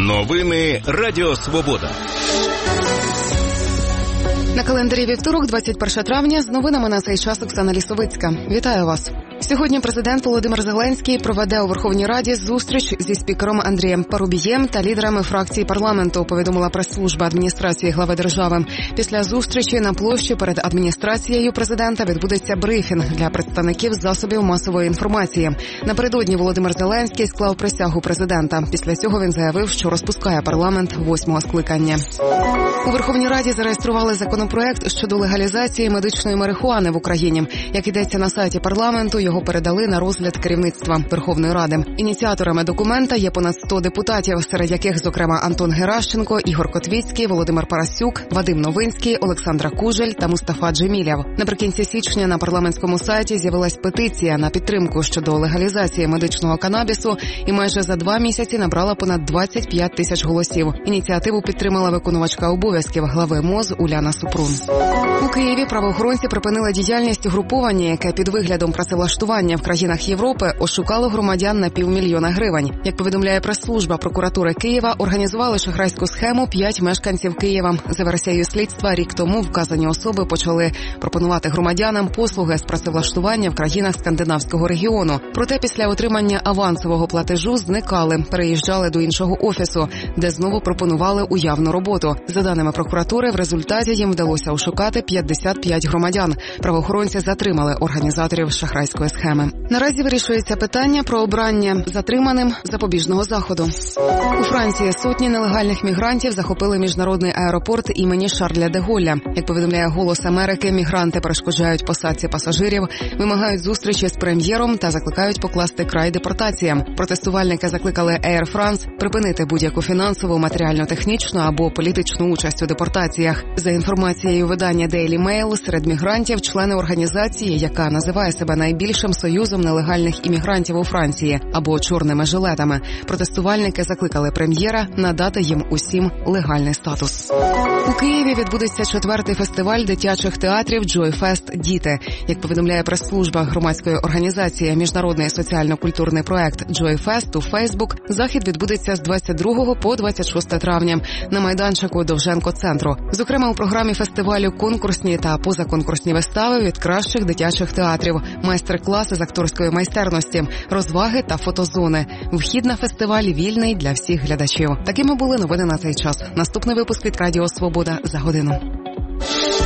Новини Радіо Свобода. На календарі вівторок, 21 травня, з новинами на цей час Оксана Лісовицька. Вітаю вас. Сьогодні президент Володимир Зеленський проведе у Верховній Раді зустріч зі спікером Андрієм Парубієм та лідерами фракції парламенту, повідомила прес-служба адміністрації глави держави. Після зустрічі на площі перед адміністрацією президента відбудеться брифінг для представників засобів масової інформації. Напередодні Володимир Зеленський склав присягу президента. Після цього він заявив, що розпускає парламент 8-го скликання. У Верховній Раді зареєстрували законопроект щодо легалізації медичної марихуани в Україні. Як йдеться на сайті парламенту, його передали на розгляд керівництва Верховної Ради. Ініціаторами документа є понад 100 депутатів, серед яких, зокрема, Антон Геращенко, Ігор Котвіцький, Володимир Парасюк, Вадим Новинський, Олександра Кужель та Мустафа Джемілєв. Наприкінці січня на парламентському сайті з'явилась петиція на підтримку щодо легалізації медичного канабісу і майже за 2 місяці набрала понад 25 тисяч голосів. Ініціативу підтримала виконувачка обов'язків глави МОЗ Уляна Супрун. У Києві правоохоронці припинили діяльність угруповання, яке під виглядом працевлаштування в країнах Європи ошукало громадян на 500 000 гривень. Як повідомляє прес-служба прокуратури Києва, організували шахрайську схему 5 мешканців Києва. За версією слідства, рік тому вказані особи почали пропонувати громадянам послуги з працевлаштування в країнах скандинавського регіону. Проте після отримання авансового платежу зникали, переїжджали до іншого офісу, де знову пропонували уявну роботу. За даними прокуратури, в результаті їм вдалося ошукати 55 громадян. Правоохоронці затримали організаторів шахрайської схеми. Наразі вирішується питання про обрання затриманим запобіжного заходу. У Франції сотні нелегальних мігрантів захопили міжнародний аеропорт імені Шарля де Голля. Як повідомляє «Голос Америки», мігранти перешкоджають посадці пасажирів, вимагають зустрічі з прем'єром та закликають покласти край депортаціям. Протестувальники закликали Air France припинити будь-яку фінансову, матеріально-технічну або політичну участь у депортаціях. За інформацією видання Daily Mail, серед мігрантів члени організації, яка називає себе найбільшим союзом нелегальних іммігрантів у Франції або чорними жилетами. Протестувальники закликали прем'єра надати їм усім легальний статус. У Києві відбудеться 4-й фестиваль дитячих театрів Joy Fest «Діти». Як повідомляє прес-служба громадської організації «Міжнародний соціально-культурний проект Joy Fest» у Фейсбук, захід відбудеться з 22 по 26 травня на майданчику Довженко-центру. Зокрема, у програмі фестивалю конкурсні та позаконкурсні вистави від кращих дитячих театрів, майстер-класи з акторської майстерності, розваги та фотозони. Вхід на фестиваль вільний для всіх глядачів. Такими були новини на цей час. Наступний випуск від Радіо Свобода за годину.